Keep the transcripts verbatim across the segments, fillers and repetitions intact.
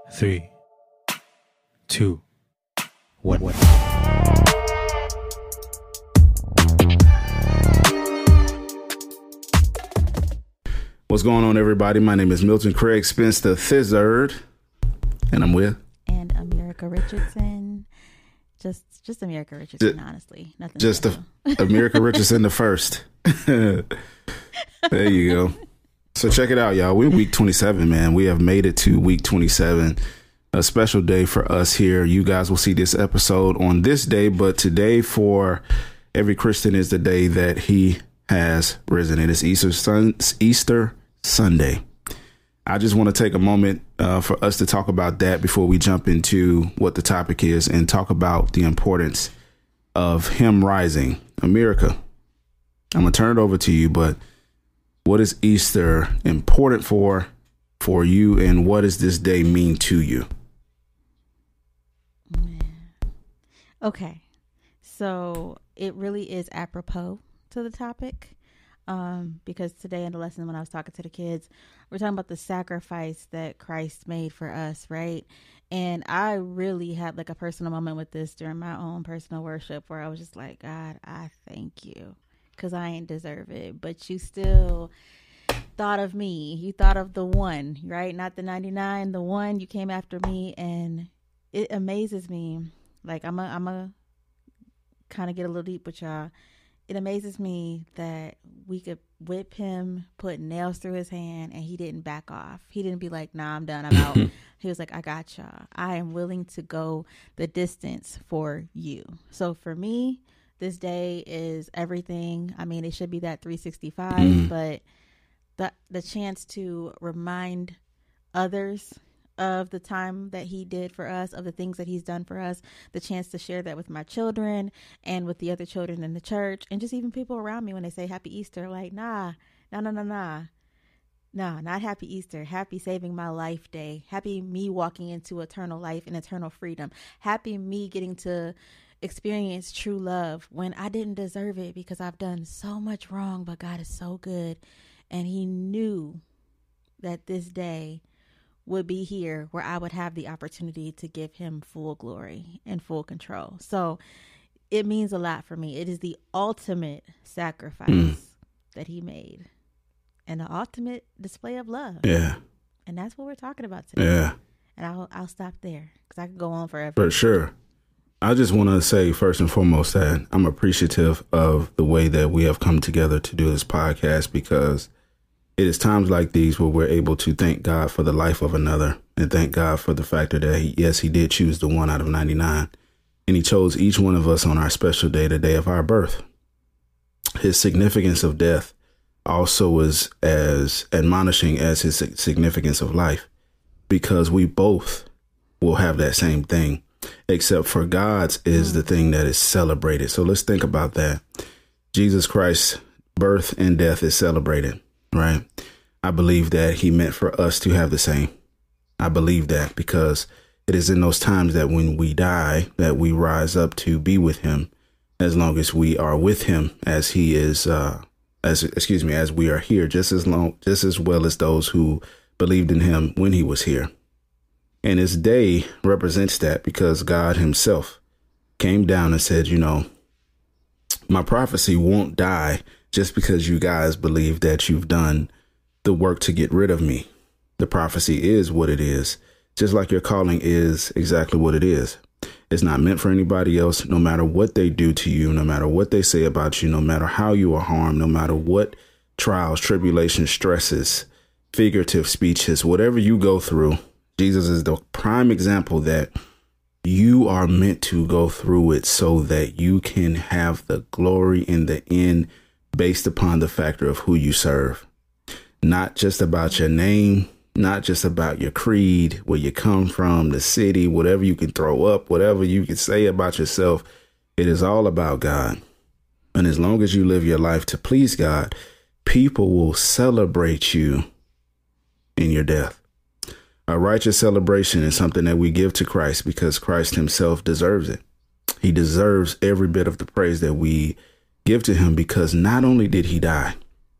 three, two, one. What's going on, everybody? My name is Milton Craig Spence the Third, and I'm with and America Richardson. Just, just America Richardson, just, honestly, nothing. Just the, America Richardson the first. There you go. So check it out, y'all. We're week twenty-seven, man. We have made it to week twenty-seven. A special day for us here. You guys will see this episode on this day, but today for every Christian is the day that he has risen. It is Easter, sun, Easter Sunday. I just want to take a moment uh, for us to talk about that before we jump into what the topic is and talk about the importance of him rising. America, I'm going to turn it over to you, but what is Easter important for for you, and what does this day mean to you? Man. Okay, so it really is apropos to the topic, um, because today in the lesson when I was talking to the kids, we're talking about the sacrifice that Christ made for us, right? And I really had like a personal moment with this during my own personal worship where I was just like, God, I thank you, because I ain't deserve it, but you still thought of me. You thought of the one, right? Not the ninety-nine, the one. You came after me, and it amazes me. Like I'm a, I'm a kind of get a little deep with y'all. It amazes me that we could whip him, put nails through his hand, and he didn't back off. He didn't be like, nah, I'm done, I'm out. He was like, I got y'all. I am willing to go the distance for you. So for me, this day is everything. I mean, it should be that three sixty-five, mm. but the the chance to remind others of the time that he did for us, of the things that he's done for us, the chance to share that with my children and with the other children in the church, and just even people around me when they say Happy Easter, like, nah, nah, nah, nah, nah. No, not Happy Easter. Happy Saving My Life Day. Happy me walking into eternal life and eternal freedom. Happy me getting to experience true love when I didn't deserve it because I've done so much wrong, but God is so good. And he knew that this day would be here where I would have the opportunity to give him full glory and full control. So it means a lot for me. It is the ultimate sacrifice mm. that he made and the ultimate display of love. Yeah. And that's what we're talking about today. Yeah. And I'll, I'll stop there because I could go on forever. For sure. I just want to say first and foremost that I'm appreciative of the way that we have come together to do this podcast, because it is times like these where we're able to thank God for the life of another and thank God for the fact that, he, yes, he did choose the one out of ninety-nine, and he chose each one of us on our special day, the day of our birth. His significance of death also is as admonishing as his significance of life, because we both will have that same thing, except for God's is the thing that is celebrated. So let's think about that. Jesus Christ's birth and death is celebrated. Right. I believe that he meant for us to have the same. I believe that because it is in those times that when we die, that we rise up to be with him, as long as we are with him, as he is, uh, as excuse me, as we are here, just as long, just as well as those who believed in him when he was here. And this day represents that, because God himself came down and said, you know, my prophecy won't die just because you guys believe that you've done the work to get rid of me. The prophecy is what it is, just like your calling is exactly what it is. It's not meant for anybody else, no matter what they do to you, no matter what they say about you, no matter how you are harmed, no matter what trials, tribulations, stresses, figurative speeches, whatever you go through. Jesus is the prime example that you are meant to go through it so that you can have the glory in the end, based upon the factor of who you serve. Not just about your name, not just about your creed, where you come from, the city, whatever you can throw up, whatever you can say about yourself. It is all about God. And as long as you live your life to please God, people will celebrate you in your death. A righteous celebration is something that we give to Christ because Christ himself deserves it. He deserves every bit of the praise that we give to him, because not only did he die,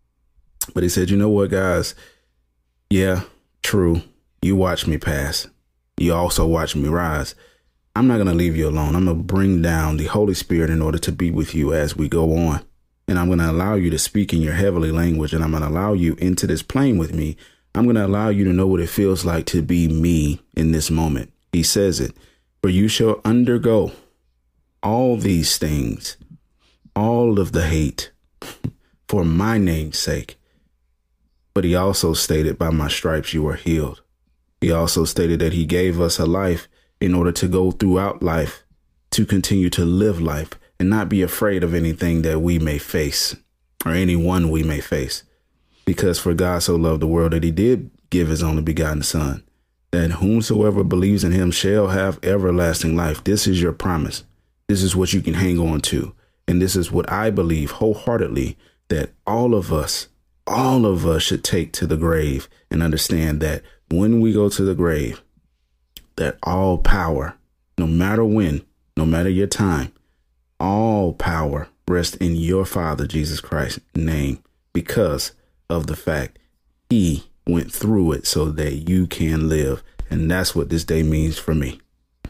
but he said, you know what, guys? Yeah, true. You watch me pass. You also watch me rise. I'm not going to leave you alone. I'm going to bring down the Holy Spirit in order to be with you as we go on. And I'm going to allow you to speak in your heavenly language. And I'm going to allow you into this plane with me. I'm going to allow you to know what it feels like to be me in this moment. He says it. For you shall undergo all these things, all of the hate for my name's sake. But he also stated, by my stripes you are healed. He also stated that he gave us a life in order to go throughout life, to continue to live life and not be afraid of anything that we may face or anyone we may face. Because for God so loved the world that he did give his only begotten son, that whomsoever believes in him shall have everlasting life. This is your promise. This is what you can hang on to. And this is what I believe wholeheartedly, that all of us, all of us should take to the grave and understand that when we go to the grave, that all power, no matter when, no matter your time, all power rests in your Father, Jesus Christ's name, because of the fact he went through it so that you can live. And that's what this day means for me.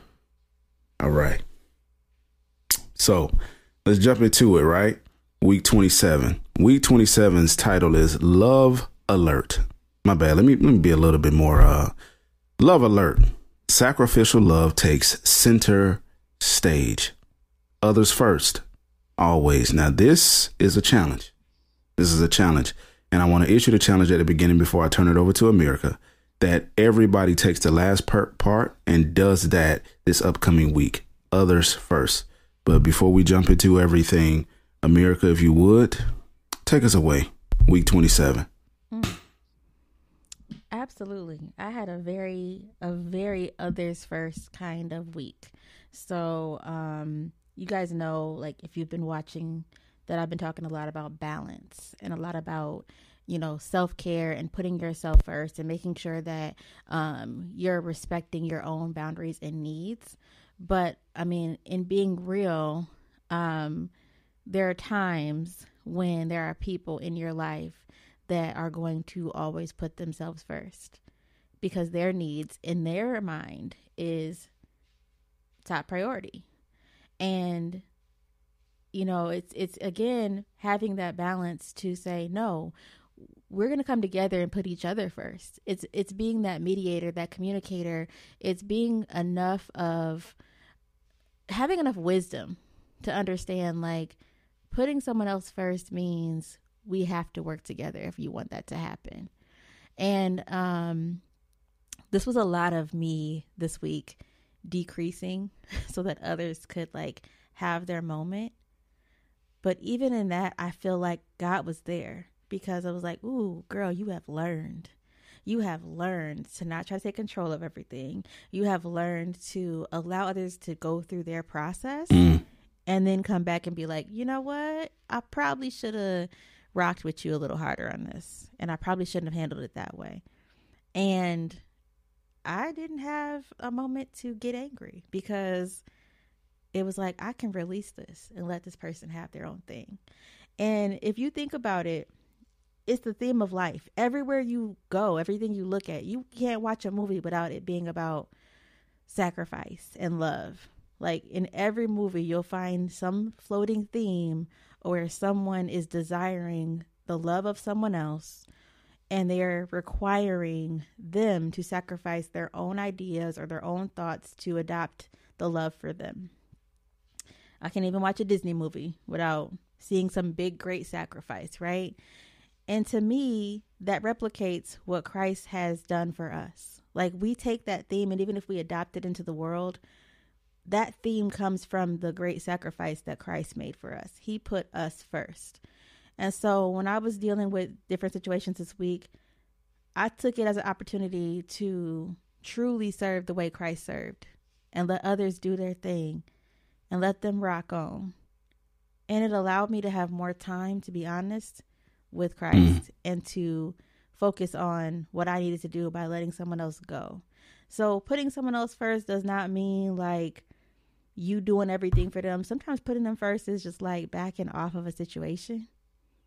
All right. So let's jump into it, right? Week twenty-seven. Week twenty-seven's title is Love Alert. My bad. Let me, let me be a little bit more. Uh, Love Alert. Sacrificial love takes center stage. Others first. Always. Now, this is a challenge. This is a challenge. And I want to issue the challenge at the beginning before I turn it over to America, that everybody takes the last per- part and does that this upcoming week. Others first. But before we jump into everything, America, if you would, take us away. Week twenty-seven. Mm. Absolutely. I had a very, a very others first kind of week. So, um, you guys know, like, if you've been watching, that I've been talking a lot about balance and a lot about, you know, self-care and putting yourself first and making sure that um, you're respecting your own boundaries and needs. But I mean, in being real, um, there are times when there are people in your life that are going to always put themselves first because their needs in their mind is top priority. And, you know, it's, it's again, having that balance to say, no, we're going to come together and put each other first. It's, it's being that mediator, that communicator. It's being enough of having enough wisdom to understand, like, putting someone else first means we have to work together if you want that to happen. And, um, this was a lot of me this week decreasing so that others could like have their moment. But even in that, I feel like God was there because I was like, ooh, girl, you have learned. You have learned to not try to take control of everything. You have learned to allow others to go through their process mm. and then come back and be like, you know what? I probably should have rocked with you a little harder on this. And I probably shouldn't have handled it that way. And I didn't have a moment to get angry because it was like, I can release this and let this person have their own thing. And if you think about it, it's the theme of life. Everywhere you go, everything you look at, you can't watch a movie without it being about sacrifice and love. Like in every movie, you'll find some floating theme where someone is desiring the love of someone else and they're requiring them to sacrifice their own ideas or their own thoughts to adopt the love for them. I can't even watch a Disney movie without seeing some big, great sacrifice, right? And to me, that replicates what Christ has done for us. Like we take that theme, and even if we adopt it into the world, that theme comes from the great sacrifice that Christ made for us. He put us first. And so when I was dealing with different situations this week, I took it as an opportunity to truly serve the way Christ served and let others do their thing and let them rock on. And it allowed me to have more time, to be honest, with Christ mm. and to focus on what I needed to do by letting someone else go. So putting someone else first does not mean like you doing everything for them. Sometimes putting them first is just like backing off of a situation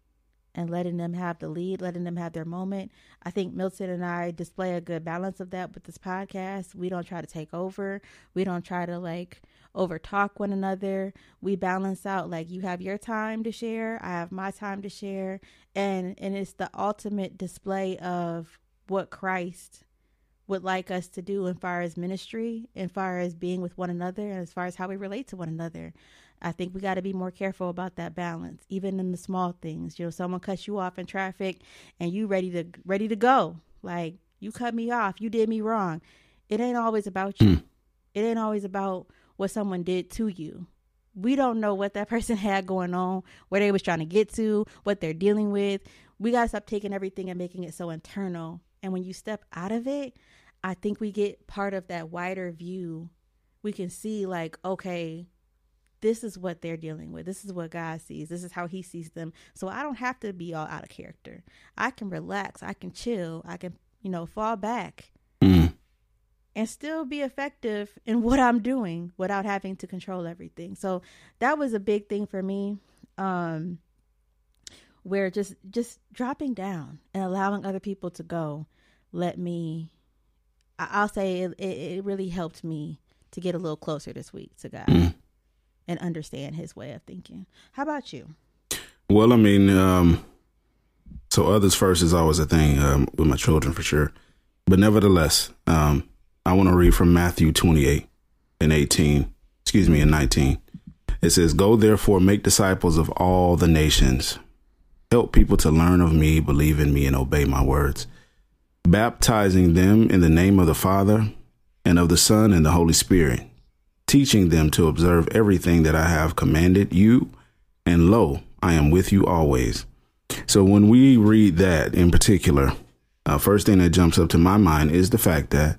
and letting them have the lead, letting them have their moment. I think Milton and I display a good balance of that with this podcast. We don't try to take over. We don't try to like over talk one another. We balance out, like, you have your time to share, I have my time to share. And, and it's the ultimate display of what Christ would like us to do as far as ministry, as far as being with one another, and as far as how we relate to one another. I think we got to be more careful about that balance, even in the small things. You know, someone cuts you off in traffic and you ready to ready to go. Like, you cut me off, you did me wrong. It ain't always about you. Mm. It ain't always about what someone did to you. We don't know what that person had going on, where they was trying to get to, what they're dealing with. We got to stop taking everything and making it so internal. And when you step out of it, I think we get part of that wider view. We can see, like, okay, this is what they're dealing with. This is what God sees. This is how he sees them. So I don't have to be all out of character. I can relax. I can chill. I can, you know, fall back mm. and still be effective in what I'm doing without having to control everything. So that was a big thing for me, um, where just, just dropping down and allowing other people to go, let me, I'll say it, it really helped me to get a little closer this week to God mm. and understand his way of thinking. How about you? Well, I mean, um, so others first is always a thing um, with my children for sure. But nevertheless, um, I want to read from Matthew twenty-eight and eighteen, excuse me, and nineteen. It says, "Go therefore, make disciples of all the nations. Help people to learn of me, believe in me, and obey my words, baptizing them in the name of the Father and of the Son and the Holy Spirit, teaching them to observe everything that I have commanded you. And lo, I am with you always." So when we read that in particular, uh, first thing that jumps up to my mind is the fact that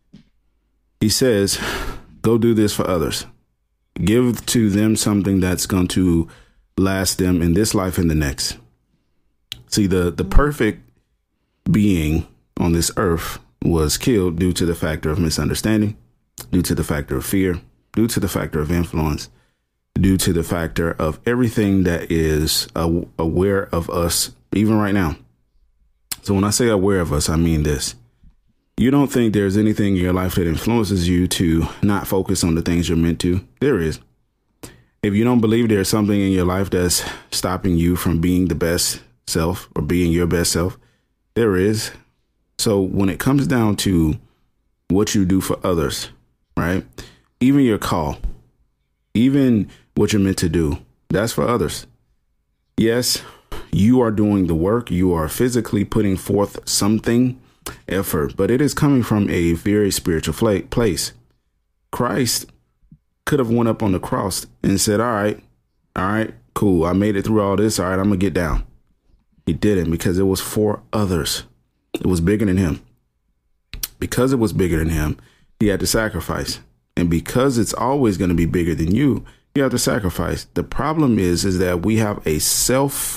he says, go do this for others. Give to them something that's going to last them in this life and the next. See, the, the perfect being on this earth was killed due to the factor of misunderstanding, due to the factor of fear, due to the factor of influence, due to the factor of everything that is uh, aware of us, even right now. So when I say aware of us, I mean this. You don't think there's anything in your life that influences you to not focus on the things you're meant to? There is. If you don't believe there's something in your life that's stopping you from being the best self or being your best self, there is. So when it comes down to what you do for others, right? Even your call, even what you're meant to do, that's for others. Yes, you are doing the work. You are physically putting forth something, effort, but it is coming from a very spiritual place. Christ could have went up on the cross and said, all right, all right, cool. I made it through all this. All right, I'm going to get down. He didn't, because it was for others. It was bigger than him. Because it was bigger than him, he had to sacrifice. And because it's always going to be bigger than you, you have to sacrifice. The problem is, is that we have a selfish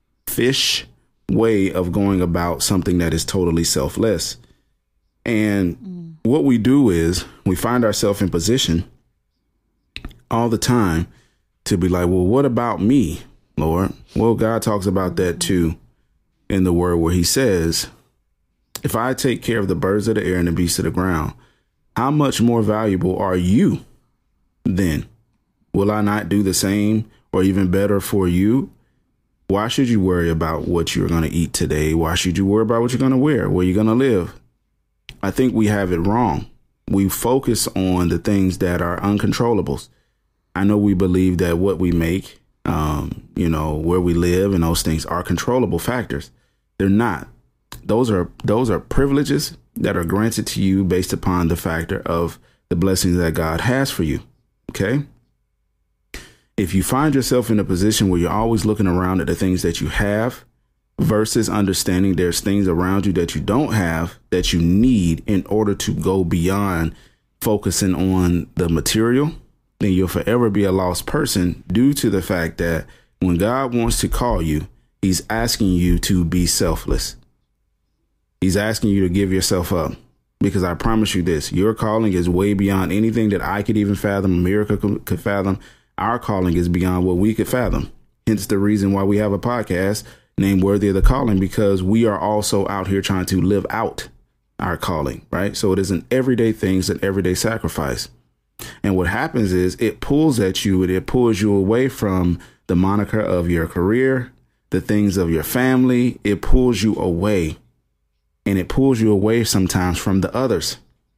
way of going about something that is totally selfless. And mm. what we do is we find ourselves in position all the time to be like, well, what about me, Lord? Well, God talks about that too in the word, where he says, if I take care of the birds of the air and the beasts of the ground, how much more valuable are you then? Will I not do the same or even better for you? Why should you worry about what you're going to eat today? Why should you worry about what you're going to wear, where you're going to live? I think we have it wrong. We focus on the things that are uncontrollables. I know we believe that what we make, um, you know, where we live and those things are controllable factors. They're not. Those are those are privileges that are granted to you based upon the factor of the blessings that God has for you. OK, if you find yourself in a position where you're always looking around at the things that you have versus understanding there's things around you that you don't have that you need in order to go beyond focusing on the material, then you'll forever be a lost person, due to the fact that when God wants to call you, he's asking you to be selfless. He's asking you to give yourself up, because I promise you this, your calling is way beyond anything that I could even fathom, America could, could fathom. Our calling is beyond what we could fathom. Hence the reason why we have a podcast named worthy of the calling, because we are also out here trying to live out our calling, right? So it is an everyday thing, it's an everyday sacrifice. And what happens is it pulls at you and it pulls you away from the moniker of your career, the things of your family. It pulls you away, and it pulls you away sometimes from the others,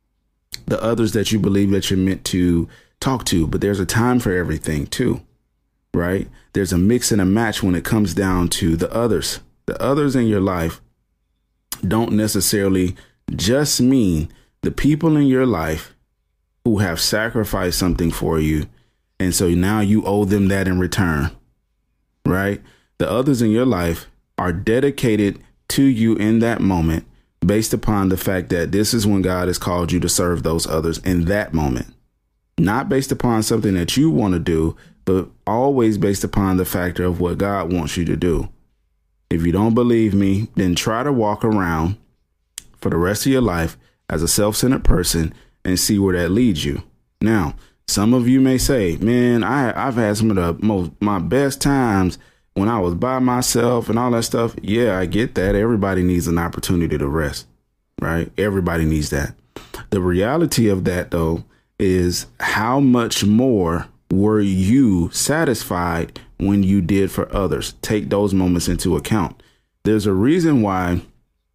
the others that you believe that you're meant to talk to. But there's a time for everything too, right? There's a mix and a match when it comes down to the others. The others in your life don't necessarily just mean the people in your life who have sacrificed something for you. And so now you owe them that in return, right? The others in your life are dedicated to you in that moment based upon the fact that this is when God has called you to serve those others in that moment. Not based upon something that you want to do, but always based upon the factor of what God wants you to do. If you don't believe me, then try to walk around for the rest of your life as a self-centered person and see where that leads you. Now, some of you may say, man, I, I've had some of the most my best times when I was by myself and all that stuff. Yeah, I get that. Everybody needs an opportunity to rest, right? Everybody needs that. The reality of that, though, is how much more were you satisfied when you did for others? Take those moments into account. There's a reason why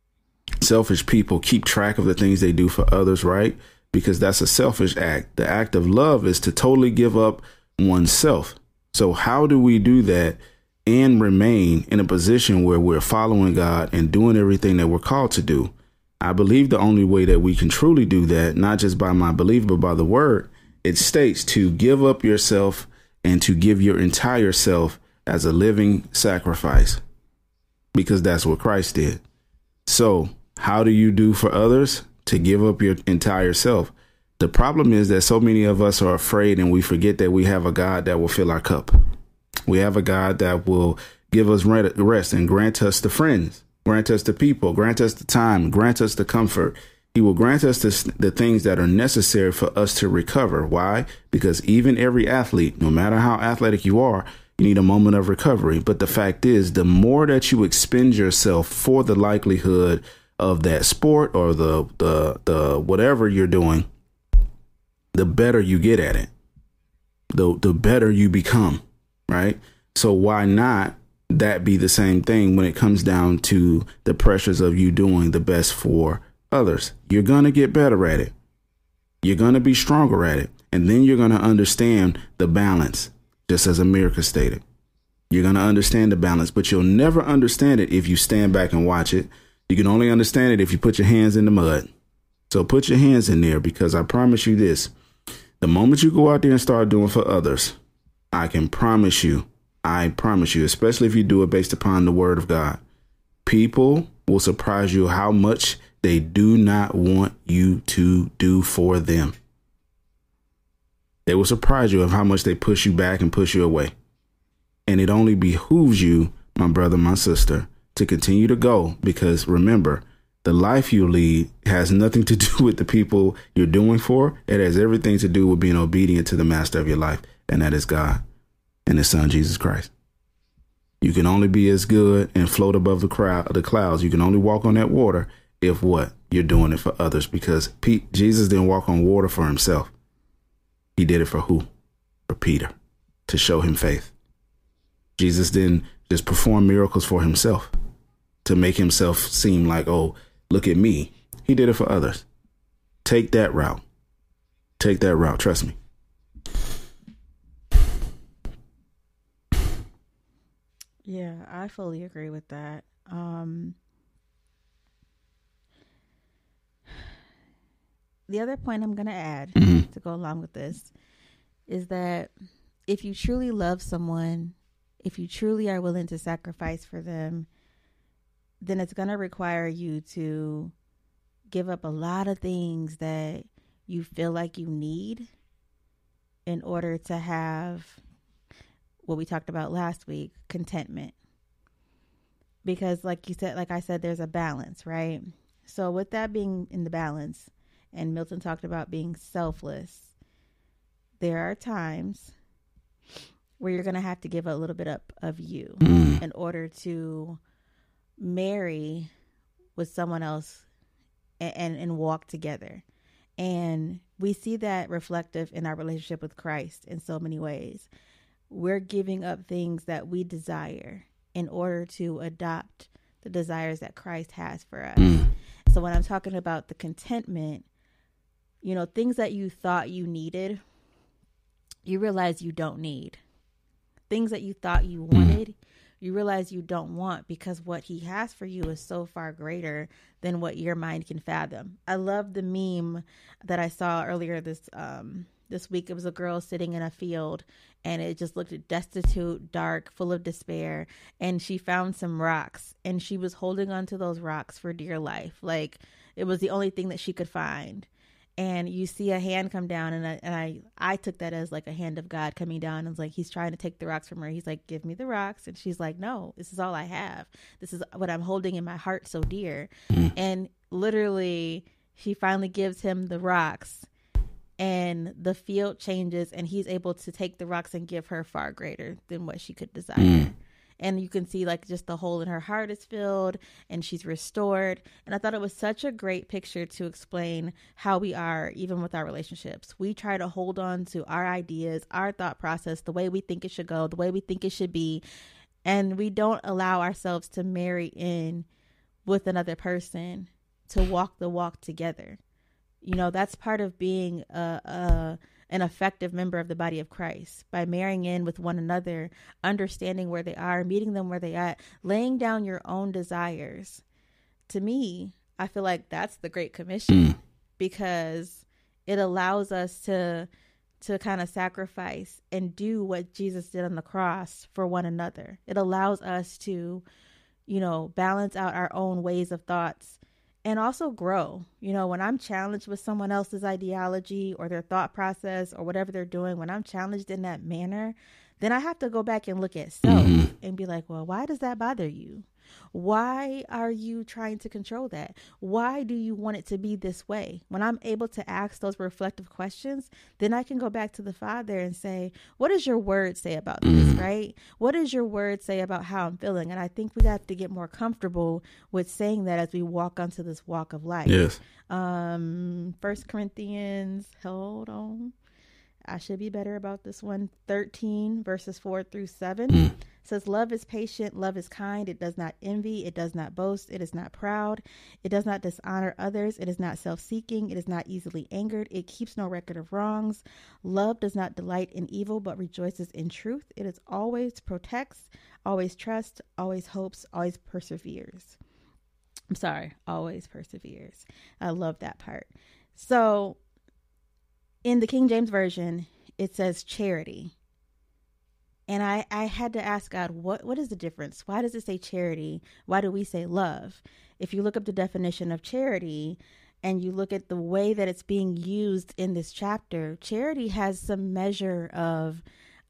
selfish people keep track of the things they do for others, right? Because that's a selfish act. The act of love is to totally give up oneself. So how do we do that and remain in a position where we're following God and doing everything that we're called to do? I believe the only way that we can truly do that, not just by my belief, but by the word, it states to give up yourself and to give your entire self as a living sacrifice, because that's what Christ did. So how do you do for others? To give up your entire self. The problem is that so many of us are afraid, and we forget that we have a God that will fill our cup. We have a God that will give us rest and grant us the friends, grant us the people, grant us the time, grant us the comfort. He will grant us the, the things that are necessary for us to recover. Why? Because even every athlete, no matter how athletic you are, you need a moment of recovery. But the fact is, the more that you expend yourself for the likelihood of that sport or the, the, the, whatever you're doing, the better you get at it, the, the better you become, right? So why not that be the same thing when it comes down to the pressures of you doing the best for others? You're going to get better at it. You're going to be stronger at it. And then you're going to understand the balance, just as America stated. You're going to understand the balance, but you'll never understand it if you stand back and watch it. You can only understand it if you put your hands in the mud. So put your hands in there, because I promise you this, the moment you go out there and start doing for others, I can promise you, I promise you, especially if you do it based upon the word of God, people will surprise you how much they do not want you to do for them. They will surprise you of how much they push you back and push you away. And it only behooves you, my brother, my sister, to continue to go, because remember, the life you lead has nothing to do with the people you're doing for. It has everything to do with being obedient to the master of your life, and that is God and his son, Jesus Christ. You can only be as good and float above the crowd, the clouds. You can only walk on that water if what? You're doing it for others, because Pete, Jesus didn't walk on water for himself. He did it for who? For Peter, to show him faith. Jesus didn't just perform miracles for himself, to make himself seem like, oh, look at me. He did it for others. Take that route. Take that route. Trust me. Yeah, I fully agree with that. Um, the other point I'm going to add mm-hmm. to go along with this is that if you truly love someone, if you truly are willing to sacrifice for them, then it's going to require you to give up a lot of things that you feel like you need in order to have what we talked about last week, contentment. Because like you said, like I said, there's a balance, right? So with that being in the balance, and Milton talked about being selfless, there are times where you're going to have to give a little bit up of you mm. in order to marry with someone else and, and, and walk together. And we see that reflective in our relationship with Christ in so many ways. We're giving up things that we desire in order to adopt the desires that Christ has for us. Mm. So when I'm talking about the contentment, you know, things that you thought you needed, you realize you don't need. Things that you thought you wanted, you realize you don't want, because what he has for you is so far greater than what your mind can fathom. I love the meme that I saw earlier this um, this week. It was a girl sitting in a field, and it just looked destitute, dark, full of despair. And she found some rocks, and she was holding onto those rocks for dear life. Like, it was the only thing that she could find. And you see a hand come down, and I, and I, I took that as like a hand of God coming down. And it's like, he's trying to take the rocks from her. He's like, give me the rocks. And she's like, no, this is all I have. This is what I'm holding in my heart so dear. Mm. And literally, she finally gives him the rocks, and the field changes, and he's able to take the rocks and give her far greater than what she could desire. Mm. And you can see like just the hole in her heart is filled, and she's restored. And I thought it was such a great picture to explain how we are, even with our relationships. We try to hold on to our ideas, our thought process, the way we think it should go, the way we think it should be. And we don't allow ourselves to marry in with another person to walk the walk together. You know, that's part of being a, a an effective member of the body of Christ, by marrying in with one another, understanding where they are, meeting them where they are, laying down your own desires. To me, I feel like that's the Great Commission, mm. because it allows us to to kind of sacrifice and do what Jesus did on the cross for one another. It allows us to, you know, balance out our own ways of thoughts and also grow. You know, when I'm challenged with someone else's ideology or their thought process or whatever they're doing, when I'm challenged in that manner, then I have to go back and look at self mm-hmm. and be like, well, why does that bother you? Why are you trying to control that? Why do you want it to be this way? When I'm able to ask those reflective questions, then I can go back to the Father and say, what does your word say about this, mm-hmm. right? What does your word say about how I'm feeling? And I think we have to get more comfortable with saying that as we walk onto this walk of life. Yes. Um, First Corinthians, hold on. I should be better about this one. thirteen verses four through seven mm. says, love is patient. Love is kind. It does not envy. It does not boast. It is not proud. It does not dishonor others. It is not self-seeking. It is not easily angered. It keeps no record of wrongs. Love does not delight in evil, but rejoices in truth. It is always protects, always trusts, always hopes, always perseveres. I'm sorry, always perseveres. I love that part. So in the King James Version, it says charity. And I, I had to ask God, what, what is the difference? Why does it say charity? Why do we say love? If you look up the definition of charity and you look at the way that it's being used in this chapter, charity has some measure of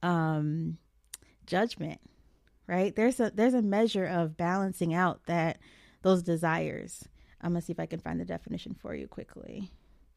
um, judgment, right? There's a, there's a measure of balancing out that those desires. I'm going to see if I can find the definition for you quickly,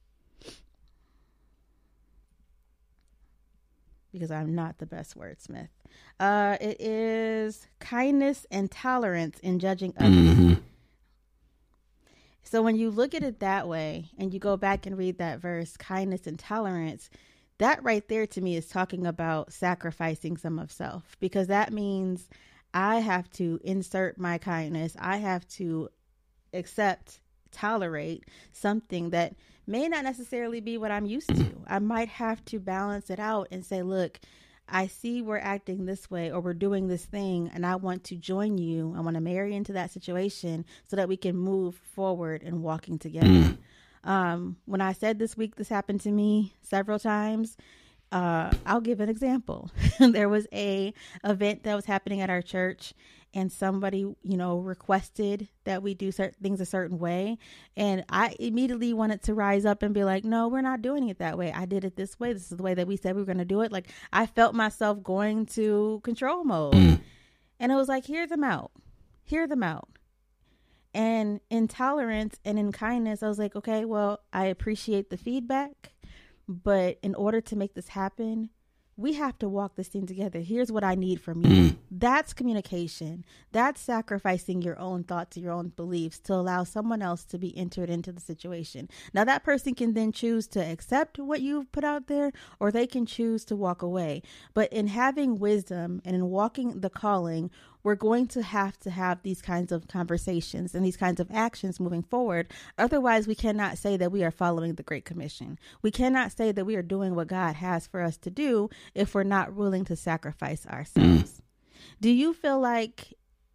because I'm not the best wordsmith. Uh, it is kindness and tolerance in judging others. Mm-hmm. So when you look at it that way and you go back and read that verse, kindness and tolerance, that right there to me is talking about sacrificing some of self, because that means I have to insert my kindness. I have to accept, tolerate something that may not necessarily be what I'm used to. I might have to balance it out and say, look, I see we're acting this way or we're doing this thing, and I want to join you. I want to marry into that situation so that we can move forward and walking together. Mm. Um, when I said this week, this happened to me several times. Uh, I'll give an example. There was a event that was happening at our church, and somebody, you know, requested that we do certain things a certain way. And I immediately wanted to rise up and be like, no, we're not doing it that way. I did it this way. This is the way that we said we were going to do it. Like, I felt myself going to control mode. Mm. And it was like, hear them out. Hear them out. And in tolerance and in kindness, I was like, okay, well, I appreciate the feedback, but in order to make this happen, we have to walk this thing together. Here's what I need from you. Mm. That's communication. That's sacrificing your own thoughts, your own beliefs to allow someone else to be entered into the situation. Now, that person can then choose to accept what you've put out there, or they can choose to walk away. But in having wisdom and in walking the calling, we're going to have to have these kinds of conversations and these kinds of actions moving forward. Otherwise, we cannot say that we are following the Great Commission. We cannot say that we are doing what God has for us to do if we're not willing to sacrifice ourselves. Mm. Do you feel like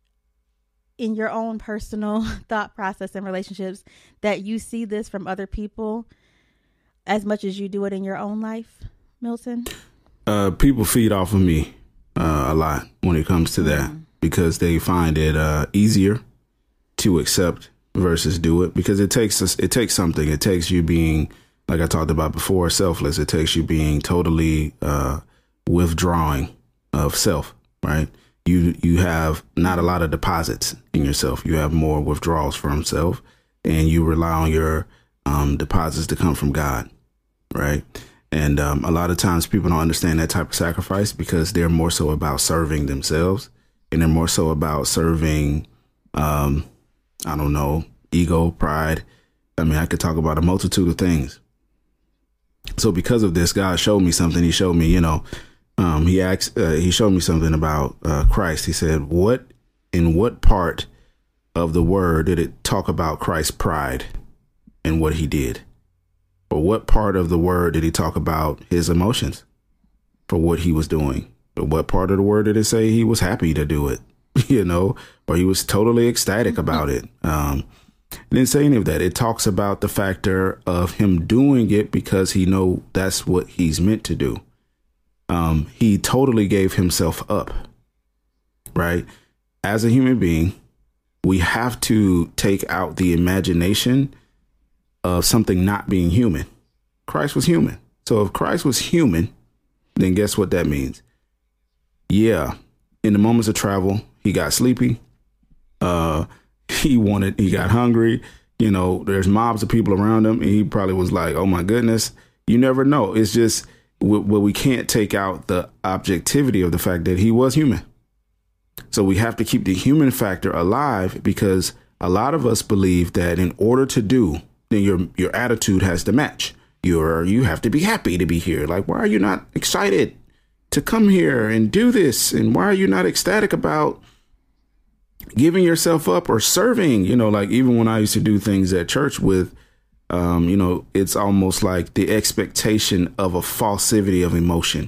in your own personal thought process and relationships that you see this from other people as much as you do it in your own life, Milton? Uh, people feed off of me uh, a lot when it comes to that. Mm. Because they find it uh, easier to accept versus do it, because it takes us, it takes something. It takes you being, like I talked about before, selfless. It takes you being totally uh, withdrawing of self, right? You you have not a lot of deposits in yourself. You have more withdrawals from self, and you rely on your um, deposits to come from God, right? And um, a lot of times people don't understand that type of sacrifice because they're more so about serving themselves. And they're more so about serving, um, I don't know, ego, pride. I mean, I could talk about a multitude of things. So because of this, God showed me something. He showed me, you know, um, he asked, uh, he showed me something about uh, Christ. He said, what, in what part of the word did it talk about Christ's pride and what he did? Or what part of the word did he talk about his emotions for what he was doing? But what part of the word did it say he was happy to do it, you know, or he was totally ecstatic about it? Um, it didn't say any of that. It talks about the factor of him doing it because he know that's what he's meant to do. Um, he totally gave himself up, right? As a human being, we have to take out the imagination of something not being human. Christ was human. So if Christ was human, then guess what that means? Yeah, in the moments of travel, he got sleepy. Uh, he wanted, he got hungry. You know, there's mobs of people around him, and he probably was like, "Oh my goodness." You never know. It's just, well, we can't take out the objectivity of the fact that he was human. So we have to keep the human factor alive, because a lot of us believe that in order to do, then your your attitude has to match. You're you have to be happy to be here. Like, why are you not excited to come here and do this? And why are you not ecstatic about giving yourself up or serving? You know, like even when I used to do things at church with, um, you know, it's almost like the expectation of a falsivity of emotion.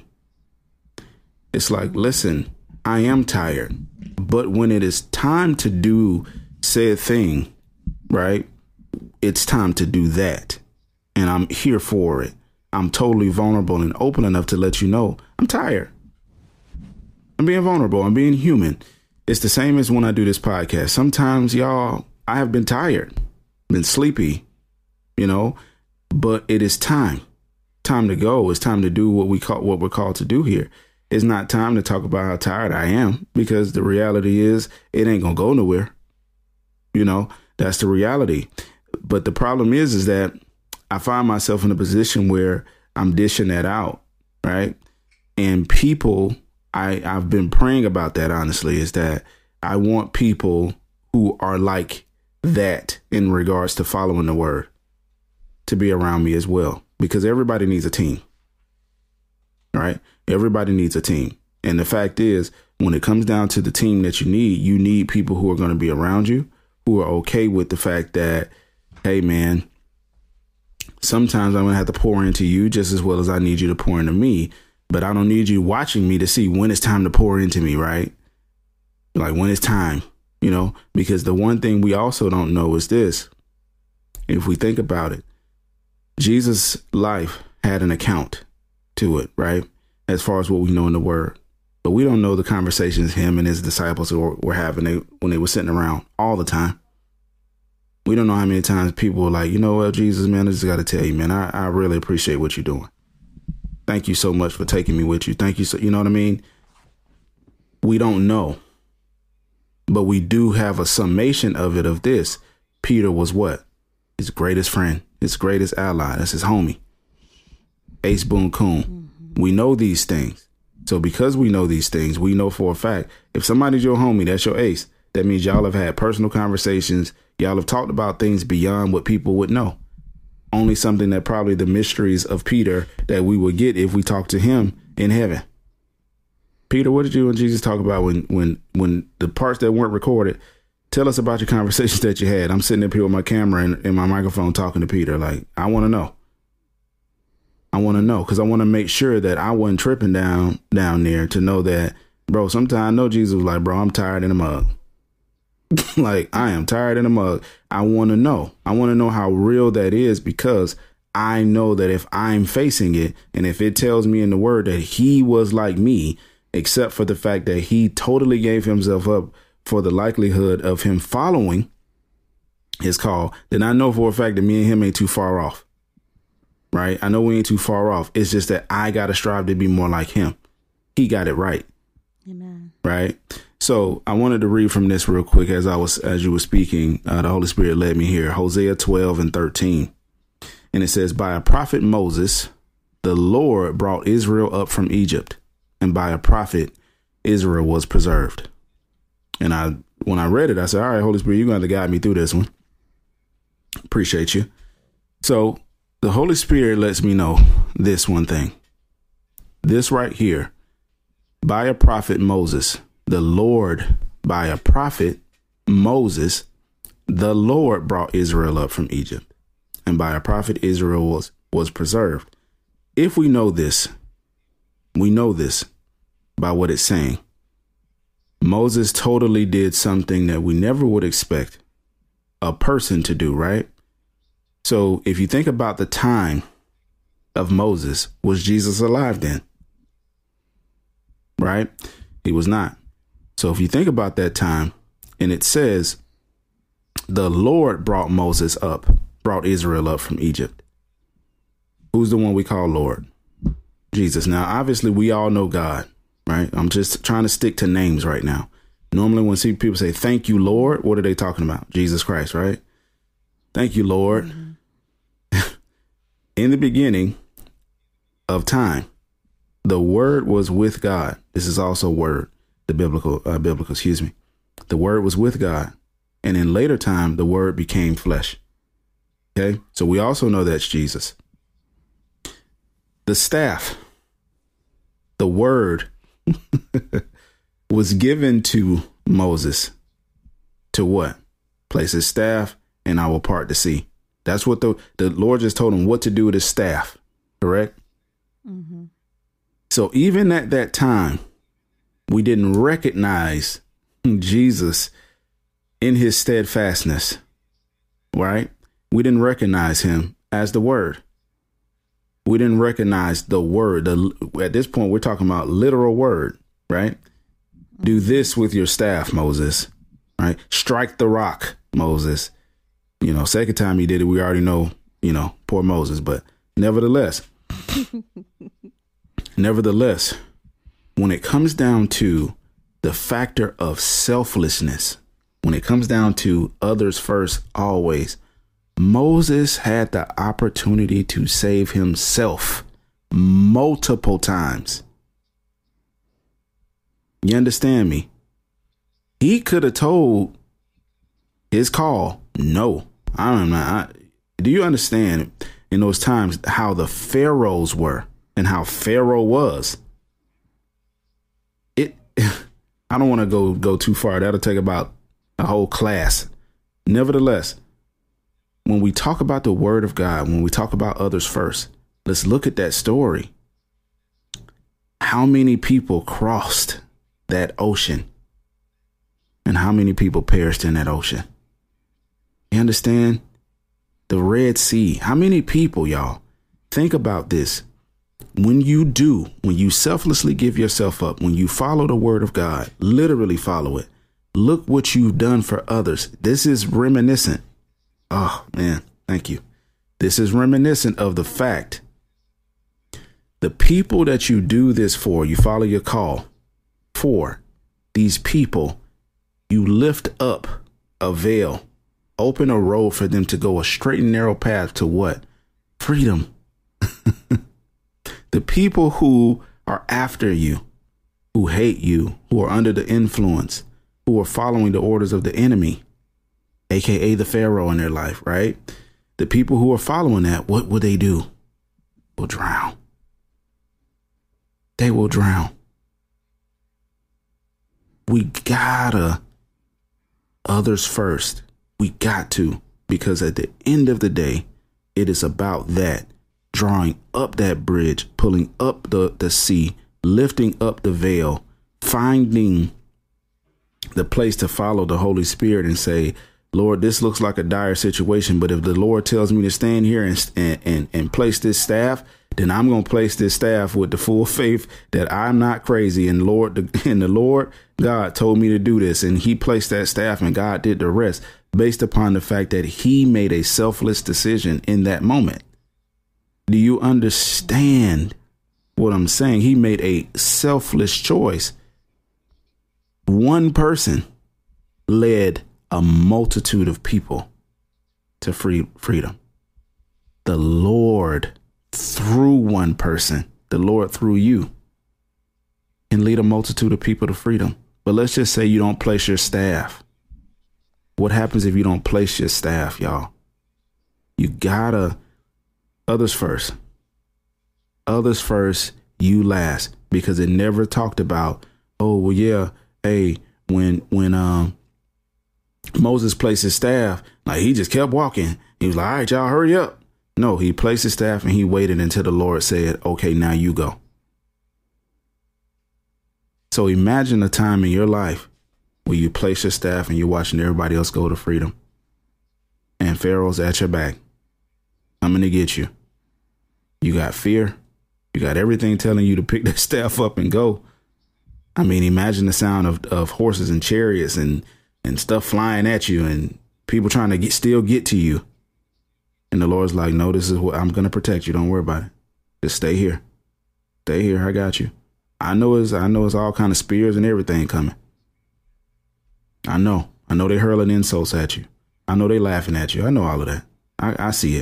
It's like, listen, I am tired, but when it is time to do said thing, right, it's time to do that. And I'm here for it. I'm totally vulnerable and open enough to let you know I'm tired. I'm being vulnerable. I'm being human. It's the same as when I do this podcast. Sometimes, y'all, I have been tired, been sleepy, you know, but it is time. Time to go. It's time to do what we call what we're called to do here. It's not time to talk about how tired I am, because the reality is it ain't gonna go nowhere. You know, that's the reality. But the problem is, is that I find myself in a position where I'm dishing that out, right? And people, I, I've been praying about that, honestly, is that I want people who are like that in regards to following the word to be around me as well, because everybody needs a team, right? Everybody needs a team. And the fact is, when it comes down to the team that you need, you need people who are going to be around you, who are okay with the fact that, hey, man, sometimes I'm going to have to pour into you just as well as I need you to pour into me. But I don't need you watching me to see when it's time to pour into me, right? Like when it's time, you know, because the one thing we also don't know is this. If we think about it, Jesus' life had an account to it, right? As far as what we know in the word. But we don't know the conversations him and his disciples were, were having they, when they were sitting around all the time. We don't know how many times people were like, you know what, Jesus, man, I just got to tell you, man, I, I really appreciate what you're doing. Thank you so much for taking me with you. Thank you. So, you know what I mean? We don't know. But we do have a summation of it of this. Peter was what? His greatest friend, his greatest ally. That's his homie. Ace Boone Coon. Mm-hmm. We know these things. So because we know these things, we know for a fact, if somebody's your homie, that's your ace. That means y'all have had personal conversations. Y'all have talked about things beyond what people would know. Only something that probably the mysteries of Peter that we would get if we talked to him in heaven. Peter, what did you and Jesus talk about when when when the parts that weren't recorded? Tell us about your conversations that you had. I'm sitting up here with my camera and, and my microphone talking to Peter. Like, I want to know. I want to know because I want to make sure that I wasn't tripping down down there to know that, bro, sometimes I know Jesus was like, bro, I'm tired in the mug. Like, I am tired in the mug. I want to know. I want to know how real that is because I know that if I'm facing it and if it tells me in the word that he was like me, except for the fact that he totally gave himself up for the likelihood of him following his call, then I know for a fact that me and him ain't too far off. Right. I know we ain't too far off. It's just that I got to strive to be more like him. He got it right. Amen. Right. So I wanted to read from this real quick as I was as you were speaking. Uh, the Holy Spirit led me here. Hosea twelve and thirteen. And it says, by a prophet Moses, the Lord brought Israel up from Egypt, and by a prophet, Israel was preserved. And I when I read it, I said, all right, Holy Spirit, you're going to guide me through this one. Appreciate you. So the Holy Spirit lets me know this one thing. This right here, by a prophet Moses, the Lord, by a prophet Moses, the Lord brought Israel up from Egypt. And by a prophet, Israel was, was preserved. If we know this, we know this by what it's saying. Moses totally did something that we never would expect a person to do, right? So if you think about the time of Moses, was Jesus alive then? Right? He was not. So if you think about that time, and it says, the Lord brought Moses up, brought Israel up from Egypt. Who's the one we call Lord? Jesus. Now, obviously, we all know God, right? I'm just trying to stick to names right now. Normally, when see people say, thank you, Lord, what are they talking about? Jesus Christ, right? Thank you, Lord. Mm-hmm. In the beginning of time, the word was with God. This is also word, the biblical, uh, biblical, excuse me. The word was with God. And in later time, the word became flesh. Okay. So we also know that's Jesus. The staff, the word was given to Moses to what? Place his staff and I will part the sea. That's what the, the Lord just told him what to do with his staff. Correct. Mm-hmm. So even at that time, we didn't recognize Jesus in his steadfastness. Right. We didn't recognize him as the word. We didn't recognize the word. The, at this point, we're talking about literal word. Right. Mm-hmm. Do this with your staff, Moses. Right. Strike the rock, Moses. You know, second time he did it, we already know, you know, poor Moses. But nevertheless, nevertheless, when it comes down to the factor of selflessness, when it comes down to others first, always, Moses had the opportunity to save himself multiple times. You understand me? He could have told his call, no, I'm not. I, do you understand in those times how the pharaohs were and how Pharaoh was? It. I don't want to go go too far. That'll take about a whole class. Nevertheless, when we talk about the word of God, when we talk about others first, let's look at that story. How many people crossed that ocean and how many people perished in that ocean? You understand? The Red Sea. How many people, y'all? Think about this. When you do, when you selflessly give yourself up, when you follow the word of God, literally follow it, look what you've done for others. This is reminiscent. Oh, man. Thank you. This is reminiscent of the fact the people that you do this for, you follow your call for, these people, you lift up a veil, open a road for them to go a straight and narrow path to what? Freedom. The people who are after you, who hate you, who are under the influence, who are following the orders of the enemy, A K A the Pharaoh in their life, right? The people who are following that, what will they do? Will drown. They will drown. We gotta others first. We got to, because at the end of the day, it is about that, drawing up that bridge, pulling up the, the sea, lifting up the veil, finding the place to follow the Holy Spirit and say, Lord, this looks like a dire situation, but if the Lord tells me to stand here and and and, and place this staff, then I'm going to place this staff with the full faith that I'm not crazy. And Lord, the, and the Lord God told me to do this, and he placed that staff and God did the rest based upon the fact that he made a selfless decision in that moment. Do you understand what I'm saying? He made a selfless choice. One person led a multitude of people to free freedom. The Lord, through one person, the Lord through you, can lead a multitude of people to freedom. But let's just say you don't place your staff. What happens if you don't place your staff, y'all? You gotta, others first. Others first, you last. Because it never talked about, oh, well, yeah, hey, when, when, um, Moses placed his staff, like he just kept walking. He was like, all right, y'all hurry up. No, he placed his staff and he waited until the Lord said, okay, now you go. So imagine a time in your life where you place your staff and you're watching everybody else go to freedom. And Pharaoh's at your back. I'm going to get you. You got fear. You got everything telling you to pick that staff up and go. I mean, imagine the sound of, of horses and chariots and and stuff flying at you and people trying to get still get to you. And the Lord's like, no, this is what I'm going to protect you. Don't worry about it. Just stay here. Stay here. I got you. I know it's I know it's all kind of spears and everything coming. I know. I know they hurling insults at you. I know they laughing at you. I know all of that. I, I see it.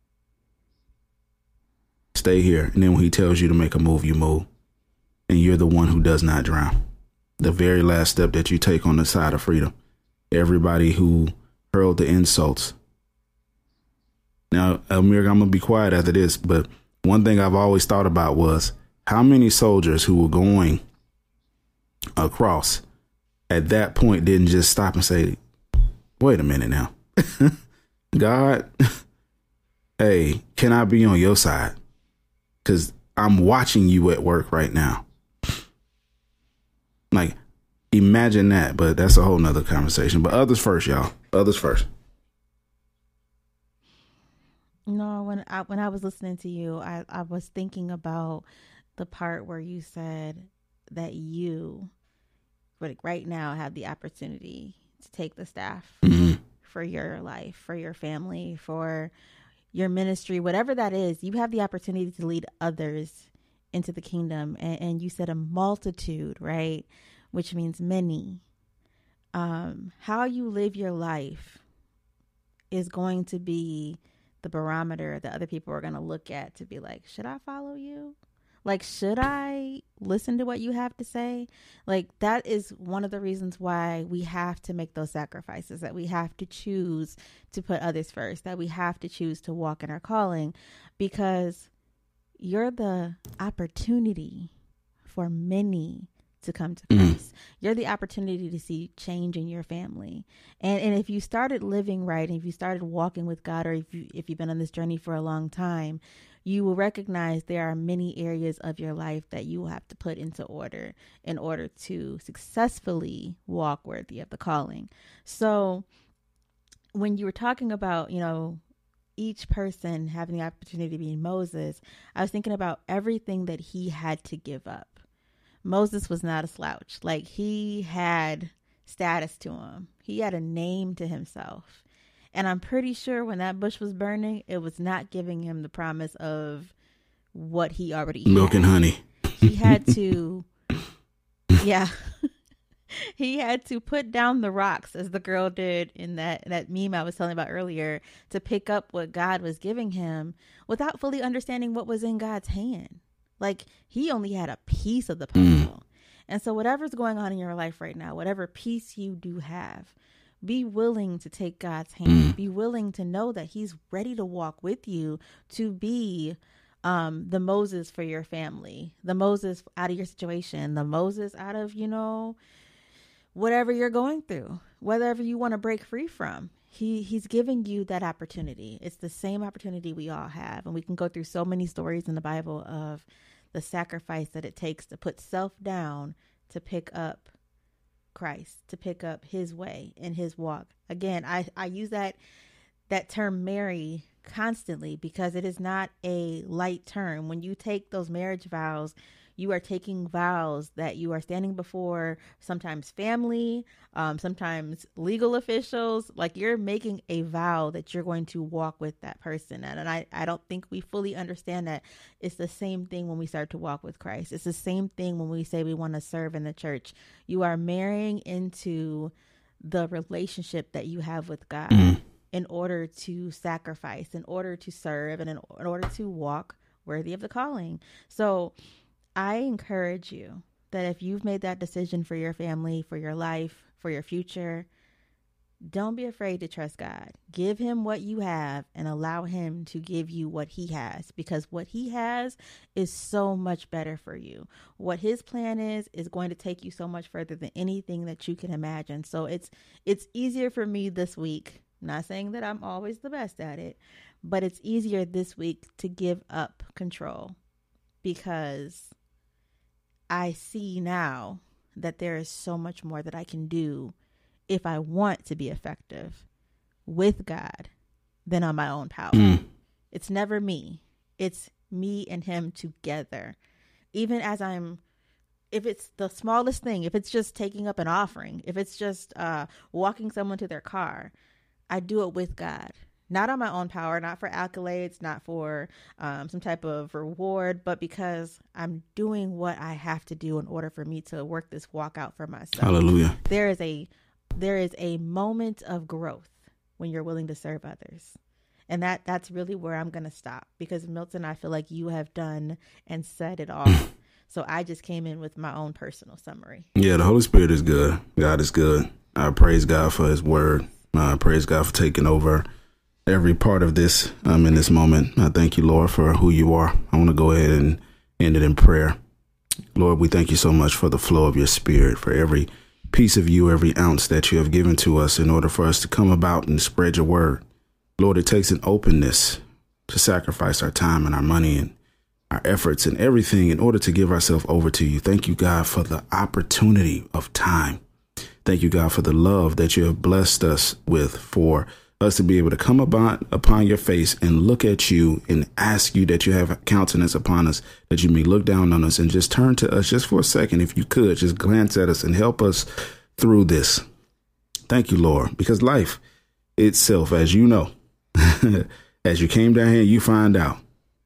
Stay here. And then when he tells you to make a move, you move. And you're the one who does not drown. The very last step that you take on the side of freedom. Everybody who hurled the insults. Now, Amir, I'm going to be quiet after this, but one thing I've always thought about was how many soldiers who were going across at that point didn't just stop and say, wait a minute now. God, hey, can I be on your side? Because I'm watching you at work right now. Like, imagine that, but that's a whole nother conversation. But others first, y'all. Others first. No, when I when I was listening to you, I, I was thinking about the part where you said that you, like right now, have the opportunity to take the staff mm-hmm. for your life, for your family, for your ministry, whatever that is. You have the opportunity to lead others into the kingdom. And, and you said a multitude, right? Which means many. Um, how you live your life is going to be the barometer that other people are going to look at to be like, should I follow you? Like, should I listen to what you have to say? Like, that is one of the reasons why we have to make those sacrifices, that we have to choose to put others first, that we have to choose to walk in our calling, because you're the opportunity for many to come to Christ. Mm. You're the opportunity to see change in your family. And and if you started living right, and if you started walking with God, or if you if you've been on this journey for a long time, you will recognize there are many areas of your life that you will have to put into order in order to successfully walk worthy of the calling. So when you were talking about, you know, each person having the opportunity to be Moses, I was thinking about everything that he had to give up. Moses was not a slouch. Like, he had status to him. He had a name to himself. And I'm pretty sure when that bush was burning, it was not giving him the promise of what he already had. Milk and honey. He had to, yeah. He had to put down the rocks, as the girl did in that, that meme I was telling about earlier, to pick up what God was giving him without fully understanding what was in God's hand. Like, he only had a piece of the puzzle. Mm. And so whatever's going on in your life right now, whatever peace you do have, be willing to take God's hand. Mm. Be willing to know that he's ready to walk with you to be um, the Moses for your family, the Moses out of your situation, the Moses out of, you know, whatever you're going through, whatever you want to break free from. He he's giving you that opportunity. It's the same opportunity we all have. And we can go through so many stories in the Bible of the sacrifice that it takes to put self down to pick up Christ, to pick up his way and his walk. Again, I, I use that that term marry constantly because it is not a light term. When you take those marriage vows, you are taking vows that you are standing before sometimes family, um, sometimes legal officials. Like you're making a vow that you're going to walk with that person. And, and I, I don't think we fully understand that. It's the same thing when we start to walk with Christ. It's the same thing when we say we want to serve in the church. You are marrying into the relationship that you have with God mm. in order to sacrifice, in order to serve, and in, in order to walk worthy of the calling. So I encourage you that if you've made that decision for your family, for your life, for your future, don't be afraid to trust God. Give him what you have and allow him to give you what he has, because what he has is so much better for you. What his plan is, is going to take you so much further than anything that you can imagine. So it's, it's easier for me this week. I'm not saying that I'm always the best at it, but it's easier this week to give up control because I see now that there is so much more that I can do if I want to be effective with God than on my own power. Mm. It's never me. It's me and him together. Even as I'm, if it's the smallest thing, if it's just taking up an offering, if it's just uh, walking someone to their car, I do it with God. Not on my own power, not for accolades, not for um, some type of reward, but because I'm doing what I have to do in order for me to work this walk out for myself. Hallelujah. There is a there is a moment of growth when you're willing to serve others. And that that's really where I'm going to stop, because Milton, I feel like you have done and said it all. So I just came in with my own personal summary. Yeah, the Holy Spirit is good. God is good. I praise God for his word. I praise God for taking over every part of this um, in this moment. I thank you, Lord, for who you are. I want to go ahead and end it in prayer. Lord, we thank you so much for the flow of your spirit, for every piece of you, every ounce that you have given to us in order for us to come about and spread your word. Lord, it takes an openness to sacrifice our time and our money and our efforts and everything in order to give ourselves over to you. Thank you, God, for the opportunity of time. Thank you, God, for the love that you have blessed us with, for us to be able to come about upon your face and look at you and ask you that you have countenance upon us, that you may look down on us and just turn to us just for a second. If you could just glance at us and help us through this. Thank you, Lord, because life itself, as you know, as you came down here, you find out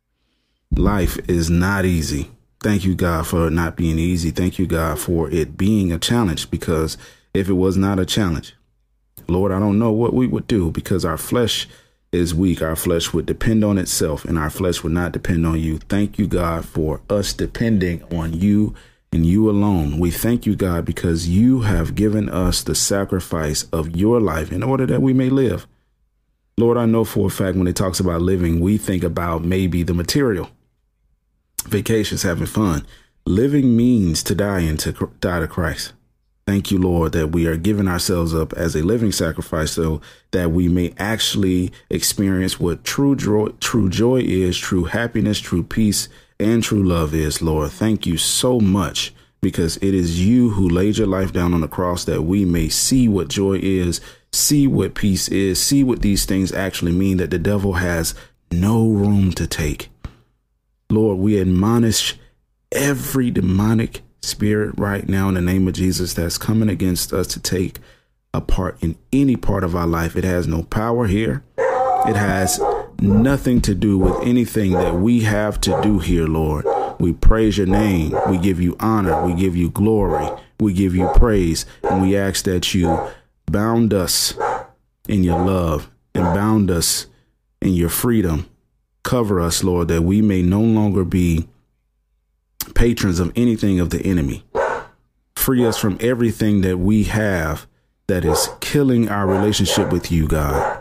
life is not easy. Thank you, God, for it not being easy. Thank you, God, for it being a challenge, because if it was not a challenge, Lord, I don't know what we would do, because our flesh is weak. Our flesh would depend on itself, and our flesh would not depend on you. Thank you, God, for us depending on you and you alone. We thank you, God, because you have given us the sacrifice of your life in order that we may live. Lord, I know for a fact when it talks about living, we think about maybe the material, vacations, having fun. Living means to die and to die to Christ. Thank you, Lord, that we are giving ourselves up as a living sacrifice so that we may actually experience what true joy, true joy is, true happiness, true peace, and true love is, Lord. Thank you so much, because it is you who laid your life down on the cross that we may see what joy is, see what peace is, see what these things actually mean, that the devil has no room to take. Lord, we admonish every demonic spirit right now in the name of Jesus that's coming against us to take a part in any part of our life. It has no power here. It has nothing to do with anything that we have to do here, Lord. We praise your name. We give you honor. We give you glory. We give you praise. And we ask that you bound us in your love and bound us in your freedom. Cover us, Lord, that we may no longer be patrons of anything of the enemy. Free us from everything that we have that is killing our relationship with you, God.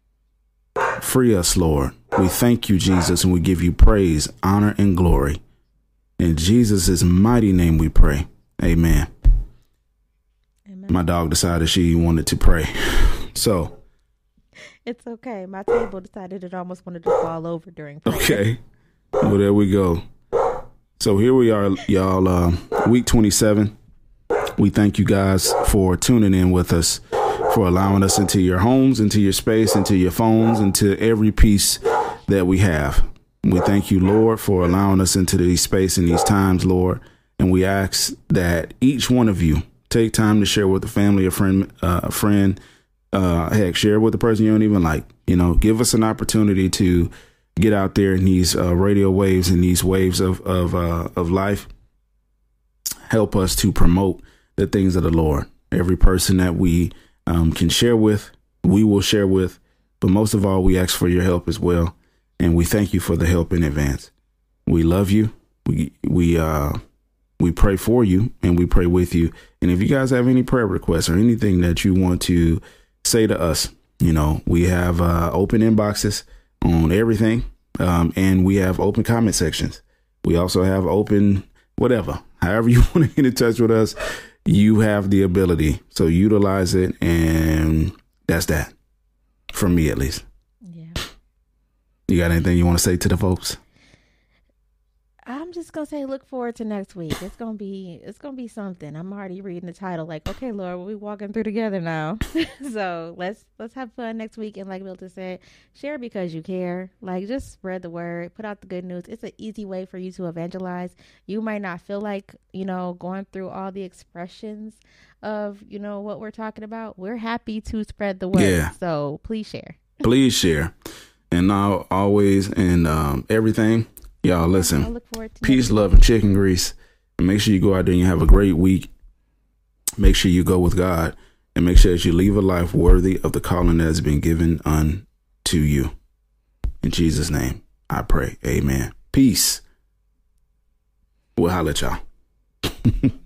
Free us, Lord. We thank you, Jesus, and we give you praise, honor, and glory. In Jesus' mighty name we pray. Amen. Amen. My dog decided she wanted to pray. So. It's okay. My table decided it almost wanted to fall over during prayer. Okay. Well, there we go. So here we are, y'all, uh, week twenty-seven. We thank you guys for tuning in with us, for allowing us into your homes, into your space, into your phones, into every piece that we have. We thank you, Lord, for allowing us into these space in these times, Lord. And we ask that each one of you take time to share with a family, a friend, uh, a friend, uh, heck, share with the person you don't even like. You know, give us an opportunity to get out there in these uh, radio waves and these waves of of uh, of life. Help us to promote the things of the Lord. Every person that we um, can share with, we will share with. But most of all, we ask for your help as well. And we thank you for the help in advance. We love you. We we uh we pray for you and we pray with you. And if you guys have any prayer requests or anything that you want to say to us, you know, we have uh, open inboxes on everything. Um, and we have open comment sections. We also have open whatever, however you want to get in touch with us, you have the ability. So utilize it. And that's that from me, at least. Yeah. You got anything you want to say to the folks? I'm just gonna say, look forward to next week. It's gonna be, it's gonna be something. I'm already reading the title, like, okay, Lord, we'll be walking through together now. So let's let's have fun next week. And like Milton said, share because you care. Like, just spread the word, put out the good news. It's an easy way for you to evangelize. You might not feel like, you know, going through all the expressions of, you know, what we're talking about. We're happy to spread the word. Yeah. So please share. Please share. And now, always, and um, everything. Y'all, listen, I look forward to peace, love, and chicken grease. And make sure you go out there and you have a great week. Make sure you go with God and make sure that you live a life worthy of the calling that has been given unto you. In Jesus' name, I pray. Amen. Peace. We'll holler at y'all.